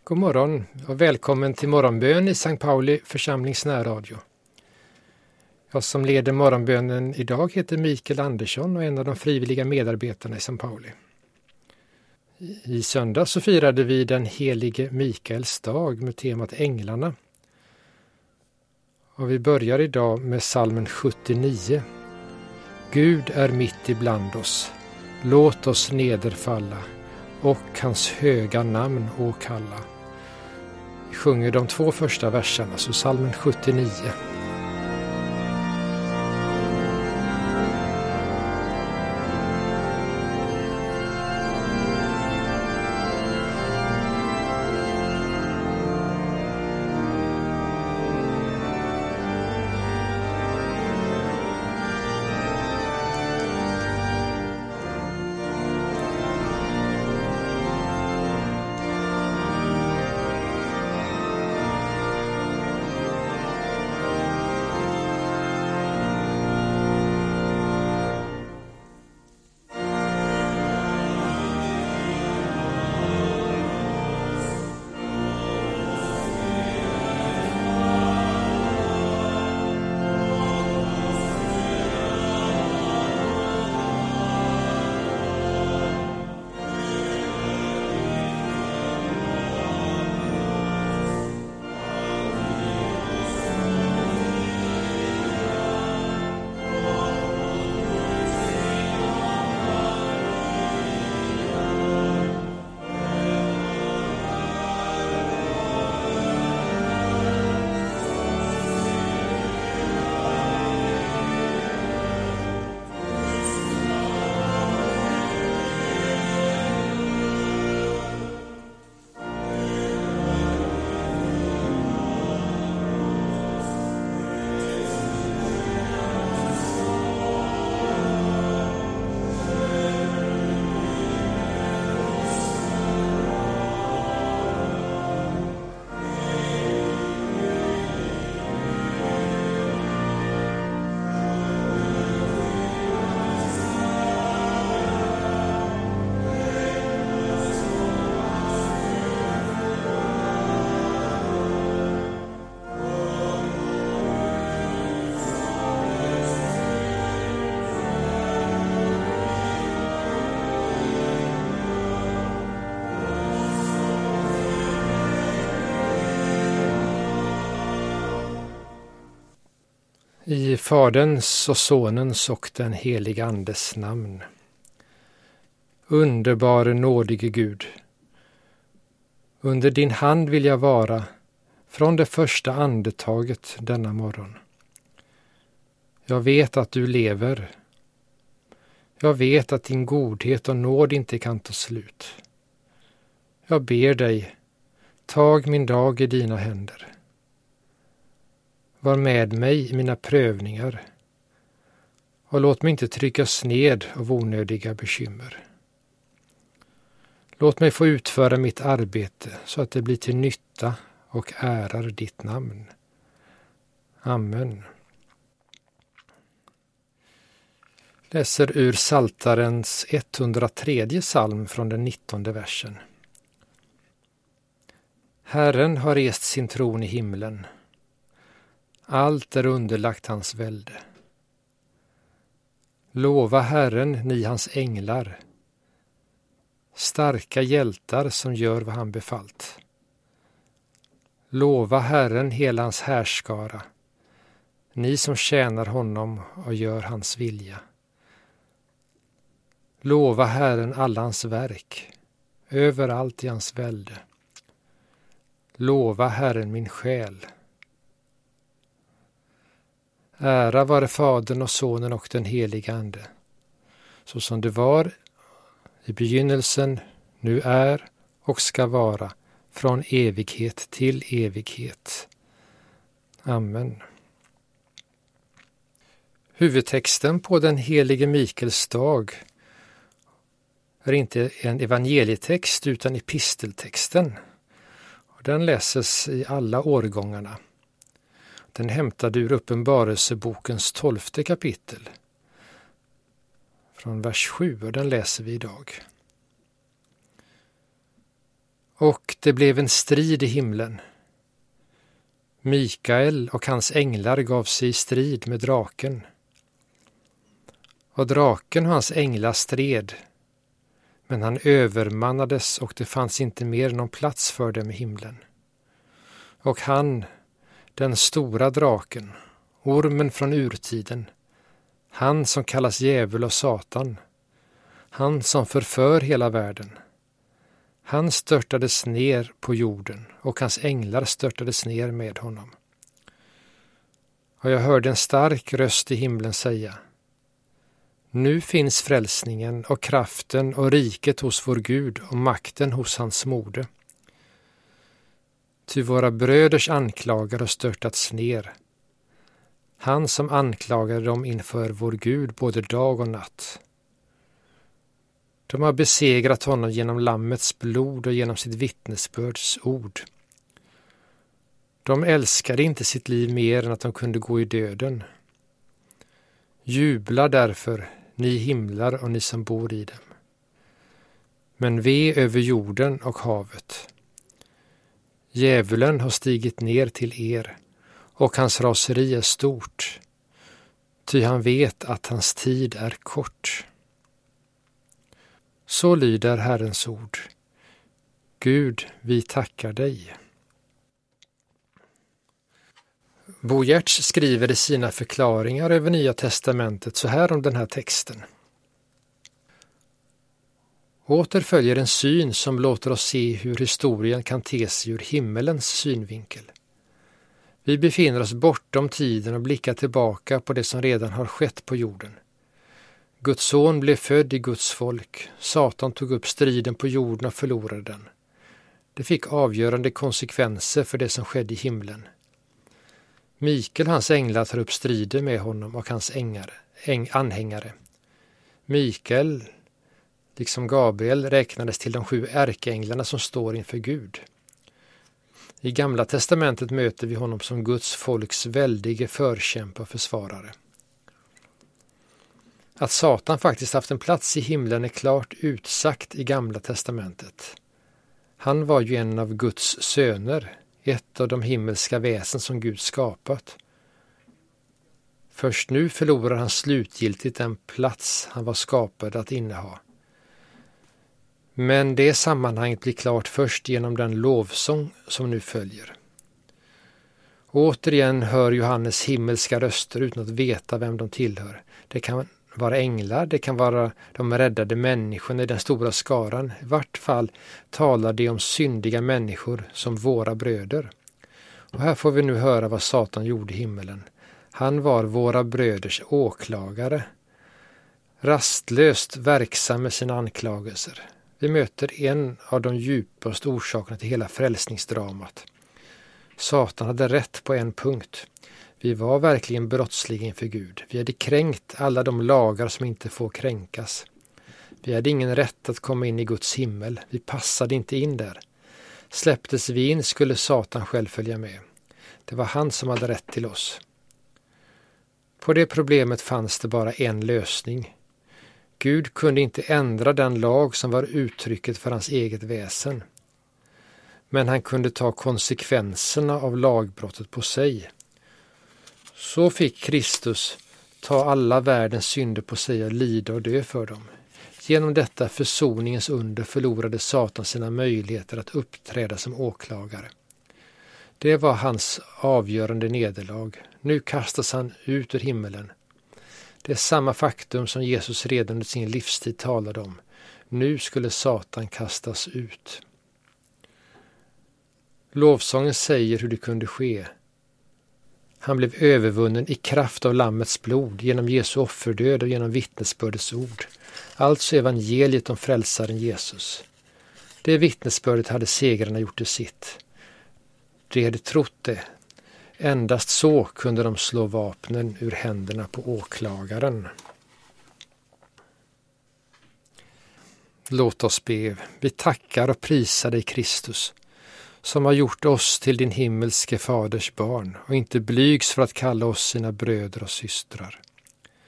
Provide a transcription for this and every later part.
God morgon och välkommen till morgonbön i Sankt Pauli församlings närradio. Jag som leder morgonbönen idag heter Mikael Andersson och är en av de frivilliga medarbetarna i Sankt Pauli. I söndag så firade vi den helige Mikaels dag med temat Änglarna. Och vi börjar idag med psalmen 79. Gud är mitt ibland oss, låt oss nederfalla och hans höga namn åkalla. Vi sjunger de 2 första verserna, så psalmen 79. I Faderns och Sonens och den heliga Andes namn. Underbare nådige Gud, under din hand vill jag vara från det första andetaget denna morgon. Jag vet att du lever. Jag vet att din godhet och nåd inte kan ta slut. Jag ber dig, tag min dag i dina händer. Var med mig i mina prövningar och låt mig inte tryckas ned av onödiga bekymmer. Låt mig få utföra mitt arbete så att det blir till nytta och ärar ditt namn. Amen. Läser ur Psaltarens 103 psalm från den 19:e versen. Herren har rest sin tron i himlen. Allt är underlagt hans välde. Lova Herren, ni hans änglar, starka hjältar som gör vad han befallt. Lova Herren hela hans härskara, ni som tjänar honom och gör hans vilja. Lova Herren alla hans verk, överallt i hans välde. Lova Herren min själ. Ära vare Fadern och Sonen och den heliga Ande, så som det var i begynnelsen, nu är och ska vara, från evighet till evighet. Amen. Huvudtexten på den helige Mikaels dag är inte en evangelietext utan episteltexten. Den läses i alla årgångarna. Den hämtade ur Uppenbarelsebokens 12:e kapitel. Från vers 7, och den läser vi idag. Och det blev en strid i himlen. Mikael och hans änglar gav sig i strid med draken. Och draken och hans änglar stred, men han övermannades och det fanns inte mer någon plats för dem i himlen. Och han, den stora draken, ormen från urtiden, han som kallas djävul och Satan, han som förför hela världen, han störtades ner på jorden och hans änglar störtades ner med honom. Och jag hörde en stark röst i himlen säga: Nu finns frälsningen och kraften och riket hos vår Gud och makten hos hans mode. Ty våra bröders anklagare har störtats ner. Han som anklagade dem inför vår Gud både dag och natt. De har besegrat honom genom lammets blod och genom sitt vittnesbörds ord. De älskade inte sitt liv mer än att de kunde gå i döden. Jubla därför, ni himlar och ni som bor i dem. Men ve över jorden och havet. Djävulen har stigit ner till er, och hans raseri är stort, ty han vet att hans tid är kort. Så lyder Herrens ord. Gud, vi tackar dig. Bo Giertz skriver i sina förklaringar över Nya testamentet så här om den här texten. Åter följer en syn som låter oss se hur historien kan te sig ur himmelens synvinkel. Vi befinner oss bortom tiden och blickar tillbaka på det som redan har skett på jorden. Guds son blev född i Guds folk. Satan tog upp striden på jorden och förlorade den. Det fick avgörande konsekvenser för det som skedde i himlen. Mikael och hans änglar tar upp strider med honom och hans anhängare. Mikael, liksom Gabriel, räknades till de 7 ärkeänglarna som står inför Gud. I Gamla testamentet möter vi honom som Guds folks väldige förkämpe och försvarare. Att Satan faktiskt haft en plats i himlen är klart utsagt i Gamla testamentet. Han var ju en av Guds söner, ett av de himmelska väsen som Gud skapat. Först nu förlorar han slutgiltigt den plats han var skapad att inneha. Men det sammanhanget blir klart först genom den lovsång som nu följer. Återigen hör Johannes himmelska röster utan att veta vem de tillhör. Det kan vara änglar, det kan vara de räddade människorna i den stora skaran. I vart fall talar de om syndiga människor som våra bröder. Och här får vi nu höra vad Satan gjorde i himmelen. Han var våra bröders åklagare, rastlöst verksam med sina anklagelser. Vi möter en av de djupaste orsakerna till hela frälsningsdramat. Satan hade rätt på en punkt. Vi var verkligen brottsliga inför Gud. Vi hade kränkt alla de lagar som inte får kränkas. Vi hade ingen rätt att komma in i Guds himmel. Vi passade inte in där. Släpptes vi in skulle Satan själv följa med. Det var han som hade rätt till oss. På det problemet fanns det bara en lösning. Gud kunde inte ändra den lag som var uttrycket för hans eget väsen. Men han kunde ta konsekvenserna av lagbrottet på sig. Så fick Kristus ta alla världens synder på sig och lida och dö för dem. Genom detta försoningens under förlorade Satan sina möjligheter att uppträda som åklagare. Det var hans avgörande nederlag. Nu kastas han ut ur himmelen. Det är samma faktum som Jesus redan under sin livstid talade om. Nu skulle Satan kastas ut. Lovsången säger hur det kunde ske. Han blev övervunnen i kraft av lammets blod, genom Jesu offerdöd och genom vittnesbördets ord. Alltså evangeliet om frälsaren Jesus. Det vittnesbördet hade segrarna gjort till sitt. De hade trott det. Endast så kunde de slå vapnen ur händerna på åklagaren. Låt oss be. Vi tackar och prisar dig, Kristus, som har gjort oss till din himmelske faders barn och inte blygs för att kalla oss sina bröder och systrar.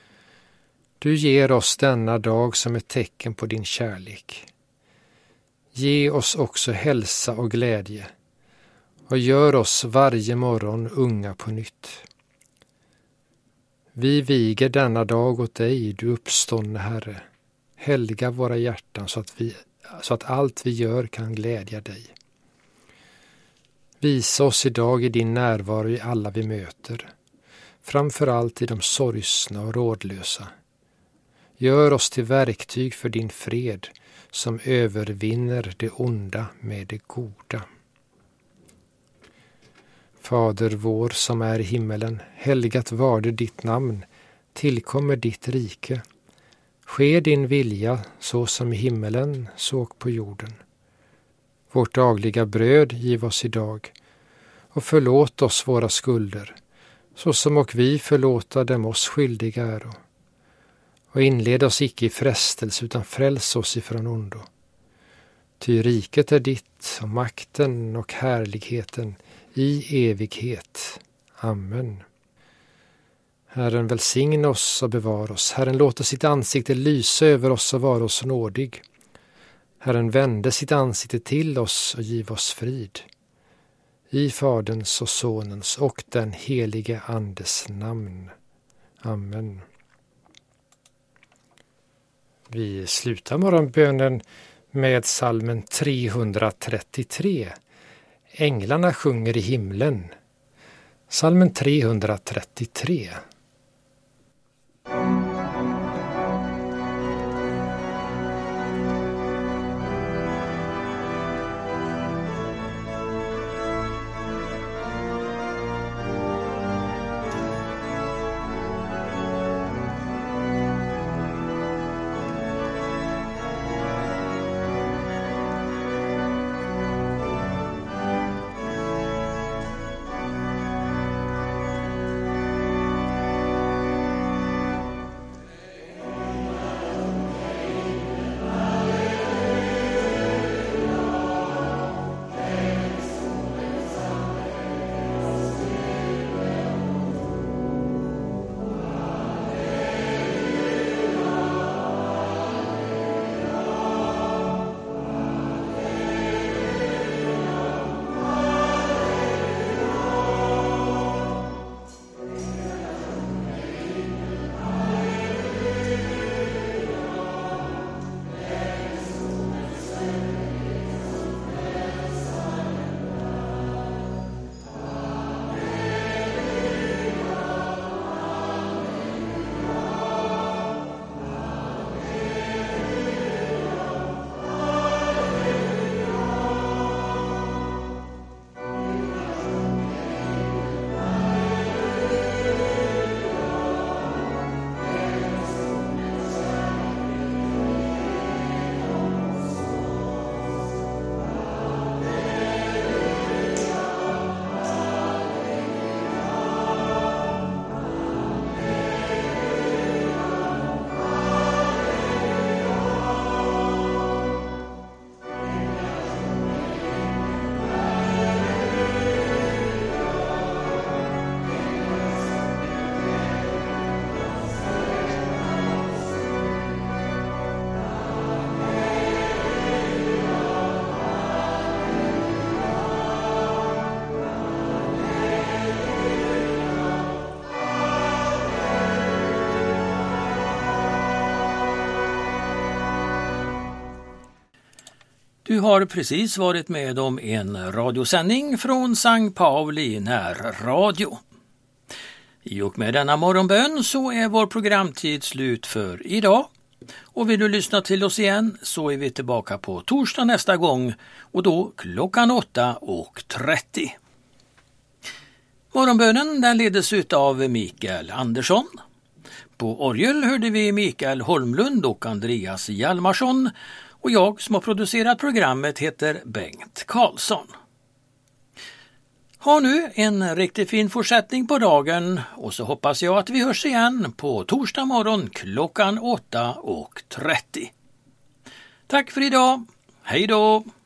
Du ger oss denna dag som ett tecken på din kärlek. Ge oss också hälsa och glädje och gör oss varje morgon unga på nytt. Vi viger denna dag åt dig, du uppståndne Herre. Helga våra hjärtan så att allt vi gör kan glädja dig. Visa oss idag i din närvaro i alla vi möter, framför allt i de sorgsna och rådlösa. Gör oss till verktyg för din fred som övervinner det onda med det goda. Fader vår som är i himmelen, helgat varde ditt namn, tillkommer ditt rike. Ske din vilja så som i himmelen, så på jorden. Vårt dagliga bröd giv oss idag och förlåt oss våra skulder, så som och vi förlåta dem oss skyldiga äro. Och inled oss icke i frestelse utan fräls oss ifrån ondo. Ty riket är ditt och makten och härligheten i evighet. Amen. Herren välsigna oss och bevara oss. Herren låter sitt ansikte lysa över oss och vara oss nådig. Herren vände sitt ansikte till oss och giv oss frid. I Faderns och Sonens och den helige Andes namn. Amen. Vi slutar morgonbönen med psalmen 333. Änglarna sjunger i himlen. Psalmen 333. Du har precis varit med om en radiosändning från Sankt Pauli närradio. I och med denna morgonbön så är vår programtid slut för idag. Och vill du lyssna till oss igen så är vi tillbaka på torsdag nästa gång och då klockan 8:30. Morgonbönen den ledes ut av Mikael Andersson. På orgel hörde vi Mikael Holmlund och Andreas Hjalmarsson. Och jag som har producerat programmet heter Bengt Karlsson. Ha nu en riktigt fin fortsättning på dagen och så hoppas jag att vi hörs igen på torsdag morgon klockan 8:30. Tack för idag. Hej då!